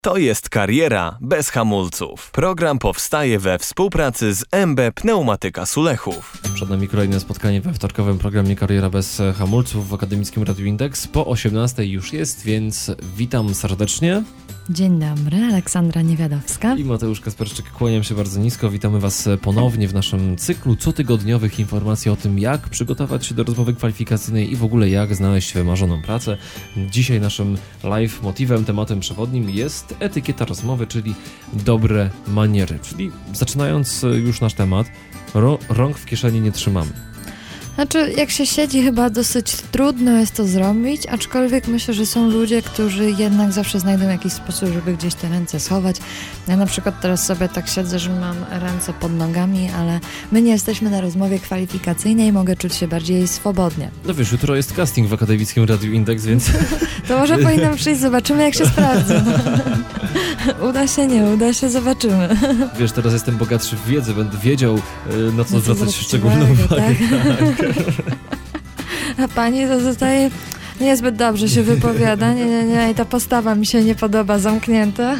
To jest kariera bez hamulców. Program powstaje we współpracy z MB Pneumatyka Sulechów. Przed nami kolejne spotkanie we wtorkowym programie Kariera bez hamulców w Akademickim Radiu Indeks. Po 18:00 już jest, więc witam serdecznie. Dzień dobry, Aleksandra Niewiadowska I Mateusz Kasperczyk, kłaniam się bardzo nisko. Witamy Was ponownie w naszym cyklu cotygodniowych informacji o tym, jak przygotować się do rozmowy kwalifikacyjnej i w ogóle jak znaleźć wymarzoną pracę. Dzisiaj naszym live motywem, tematem przewodnim jest etykieta rozmowy, czyli dobre maniery. Czyli zaczynając już nasz temat, rąk w kieszeni nie trzymamy. Znaczy, jak się siedzi, chyba dosyć trudno jest to zrobić, aczkolwiek myślę, że są ludzie, którzy jednak zawsze znajdą jakiś sposób, żeby gdzieś te ręce schować. Ja na przykład teraz sobie tak siedzę, że mam ręce pod nogami, ale my nie jesteśmy na rozmowie kwalifikacyjnej i mogę czuć się bardziej swobodnie. No wiesz, jutro jest casting w Akademickim Radiu Indeks, więc... To może powinnam przyjść, zobaczymy jak się sprawdza. Uda się, nie uda się, zobaczymy. Wiesz, teraz jestem bogatszy w wiedzę, będę wiedział, na co zwracać szczególną uwagę. Tak? A pani to tutaj niezbyt dobrze się wypowiada. Nie, i ta postawa mi się nie podoba, zamknięta.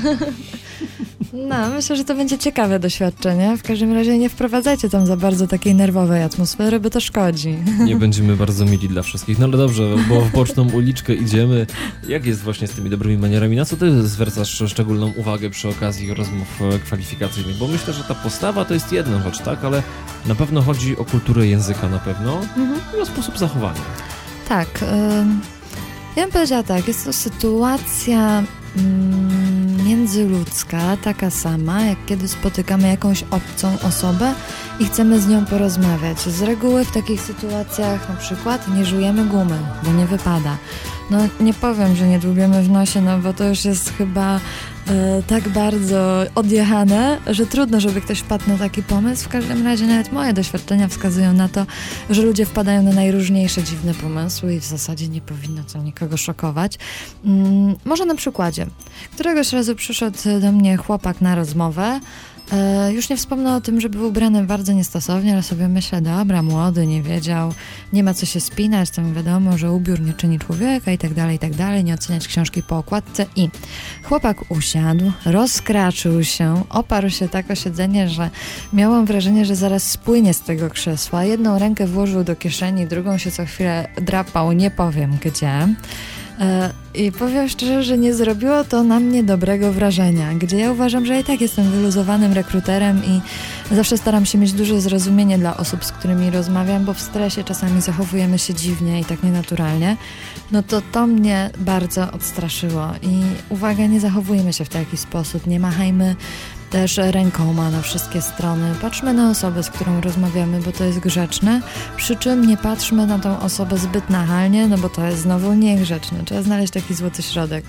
No, myślę, że to będzie ciekawe doświadczenie. W każdym razie nie wprowadzajcie tam za bardzo takiej nerwowej atmosfery, bo to szkodzi. Nie będziemy bardzo mili dla wszystkich. No ale dobrze, bo w boczną uliczkę idziemy. Jak jest właśnie z tymi dobrymi manierami? Na co ty zwracasz szczególną uwagę przy okazji rozmów kwalifikacyjnych? Bo myślę, że ta postawa to jest jedna rzecz, tak? Ale na pewno chodzi o kulturę języka na pewno i o sposób zachowania. Tak. Ja bym powiedziała tak, jest to sytuacja międzyludzka, taka sama, jak kiedy spotykamy jakąś obcą osobę i chcemy z nią porozmawiać. Z reguły w takich sytuacjach na przykład nie żujemy gumy, bo nie wypada. No nie powiem, że nie dłubiemy w nosie, no bo to już jest chyba tak bardzo odjechane, że trudno, żeby ktoś wpadł na taki pomysł. W każdym razie nawet moje doświadczenia wskazują na to, że ludzie wpadają na najróżniejsze dziwne pomysły i w zasadzie nie powinno to nikogo szokować. Może na przykładzie. Któregoś razu przyszedł do mnie chłopak na rozmowę. Już nie wspomnę o tym, że był ubrany bardzo niestosownie, ale sobie myślę, dobra, młody, nie wiedział, nie ma co się spinać, tam wiadomo, że ubiór nie czyni człowieka i tak dalej, nie oceniać książki po okładce. I chłopak usiadł, rozkraczył się, oparł się tak o siedzenie, że miałam wrażenie, że zaraz spłynie z tego krzesła. Jedną rękę włożył do kieszeni, drugą się co chwilę drapał, nie powiem gdzie. I powiem szczerze, że nie zrobiło to na mnie dobrego wrażenia, gdzie ja uważam, że i tak jestem wyluzowanym rekruterem i zawsze staram się mieć duże zrozumienie dla osób, z którymi rozmawiam, bo w stresie czasami zachowujemy się dziwnie i tak nienaturalnie. No to mnie bardzo odstraszyło i uwaga, nie zachowujmy się w taki sposób, nie machajmy też rękoma na wszystkie strony. Patrzmy na osobę, z którą rozmawiamy, bo to jest grzeczne, przy czym nie patrzmy na tą osobę zbyt nachalnie, no bo to jest znowu niegrzeczne. Trzeba znaleźć taki złoty środek.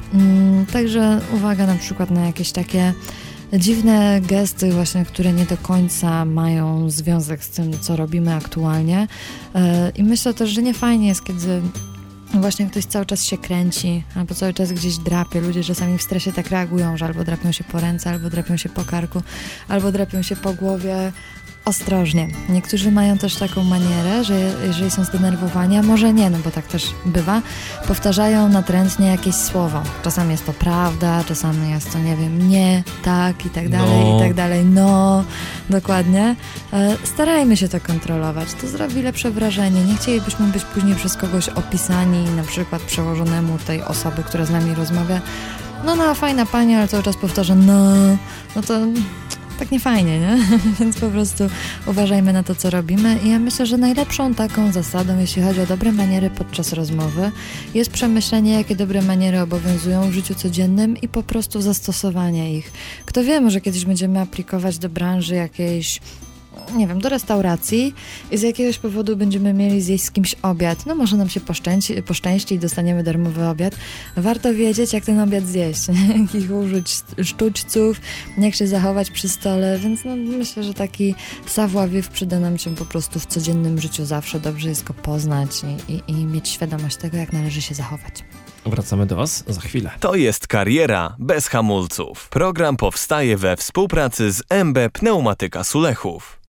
Także uwaga na przykład na jakieś takie dziwne gesty właśnie, które nie do końca mają związek z tym, co robimy aktualnie. I myślę też, że nie fajnie jest, kiedy właśnie ktoś cały czas się kręci, albo cały czas gdzieś drapie. Ludzie czasami w stresie tak reagują, że albo drapią się po ręce, albo drapią się po karku, albo drapią się po głowie. Ostrożnie. Niektórzy mają też taką manierę, że jeżeli są zdenerwowani, a może nie, no bo tak też bywa, powtarzają natrętnie jakieś słowo. Czasami jest to prawda, czasami jest to, nie wiem, nie, tak i tak dalej, i tak dalej, no, dokładnie. Starajmy się to kontrolować. To zrobi lepsze wrażenie. Nie chcielibyśmy być później przez kogoś opisani, na przykład przełożonemu tej osoby, która z nami rozmawia. No, fajna pani, ale cały czas powtarza no to tak nie fajnie, nie? Więc po prostu uważajmy na to, co robimy. I ja myślę, że najlepszą taką zasadą, jeśli chodzi o dobre maniery podczas rozmowy, jest przemyślenie, jakie dobre maniery obowiązują w życiu codziennym i po prostu zastosowanie ich. Kto wie, może kiedyś będziemy aplikować do branży jakiejś, nie wiem, do restauracji i z jakiegoś powodu będziemy mieli zjeść z kimś obiad. No może nam się poszczęści i dostaniemy darmowy obiad. Warto wiedzieć, jak ten obiad zjeść, jakich użyć sztućców, jak się zachować przy stole, więc no, myślę, że taki savoir-vivre przyda nam się po prostu w codziennym życiu zawsze. Dobrze jest go poznać i mieć świadomość tego, jak należy się zachować. Wracamy do Was za chwilę. To jest kariera bez hamulców. Program powstaje we współpracy z MB Pneumatyka Sulechów.